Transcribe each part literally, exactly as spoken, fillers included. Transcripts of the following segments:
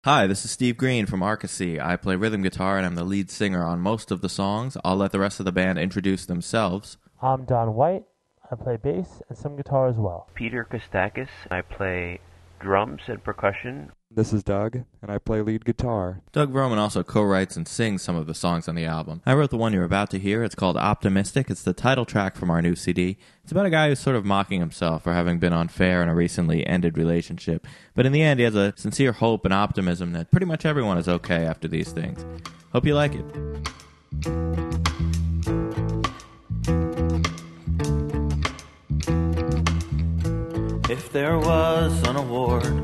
Hi, this is Steve Green from Arcasy. I play rhythm guitar and I'm the lead singer on most of the songs. I'll let the rest of the band introduce themselves. I'm Don White. I play bass and some guitar as well. Peter Kostakis. I play drums and percussion. This is Doug, and I play lead guitar. Doug Vroman also co-writes and sings some of the songs on the album. I wrote the one you're about to hear. It's called Optimistic. It's the title track from our new C D. It's about a guy who's sort of mocking himself for having been unfair in a recently ended relationship. But in the end, he has a sincere hope and optimism that pretty much everyone is okay after these things. Hope you like it. If there was an award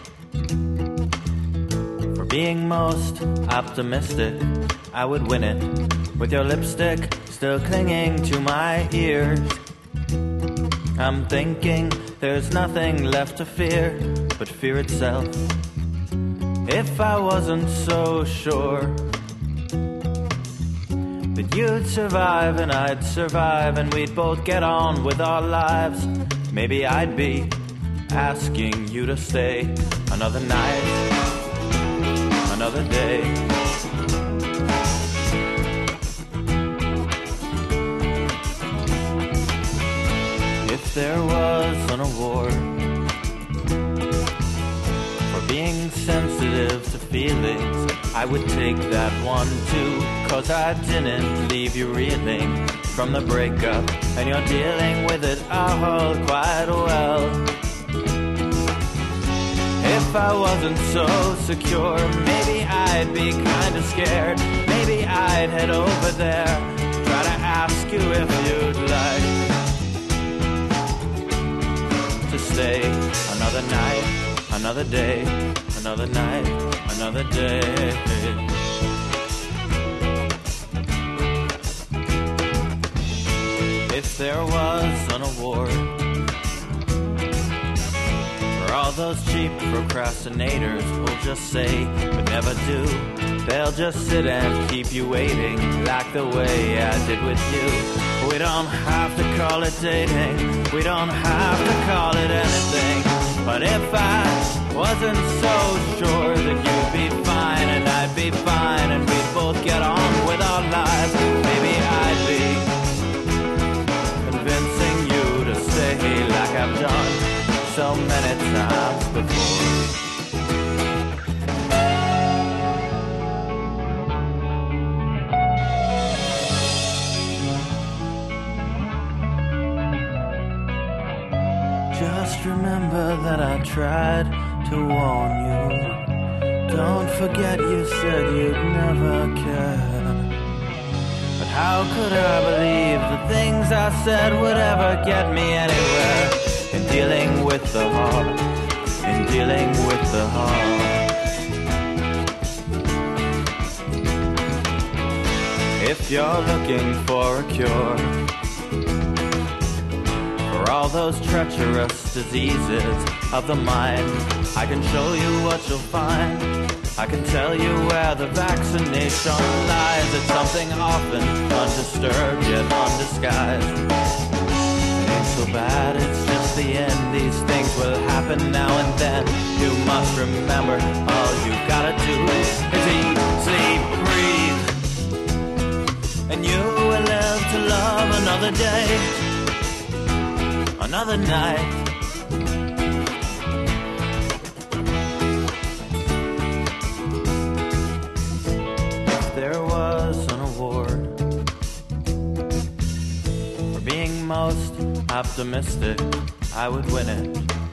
being most optimistic, I would win it. With your lipstick still clinging to my ears, I'm thinking there's nothing left to fear but fear itself. If I wasn't so sure that you'd survive and I'd survive and we'd both get on with our lives, maybe I'd be asking you to stay another night, another day. If there was an award for being sensitive to feelings, I would take that one too, 'cause I didn't leave you reeling from the breakup, and you're dealing with it all quite well. If I wasn't so secure, maybe I'd be kinda scared. Maybe I'd head over there, try to ask you if you'd like to stay another night, another day, another night, another day. If there was an award for all those cheap procrastinators who'll just say but never do, they'll just sit and keep you waiting like the way I did with you. We don't have to call it dating, we don't have to call it anything. But if I wasn't so sure that you'd be fine and I'd be fine and we'd both get on with our lives, maybe I'd be convincing you to stay like I've done so many times before. Just remember that I tried to warn you. Don't forget you said you'd never care. But how could I believe the things I said would ever get me anywhere? In dealing with the heart, in dealing with the heart. If you're looking for a cure for all those treacherous diseases of the mind, I can show you what you'll find. I can tell you where the vaccination lies. It's something often undisturbed yet undisguised. It ain't so bad, it's just the end. These things will happen now and then. You must remember, all you gotta do is eat, sleep, breathe, and you will live to love another day, another night. If there was an award for being most optimistic, I would win it.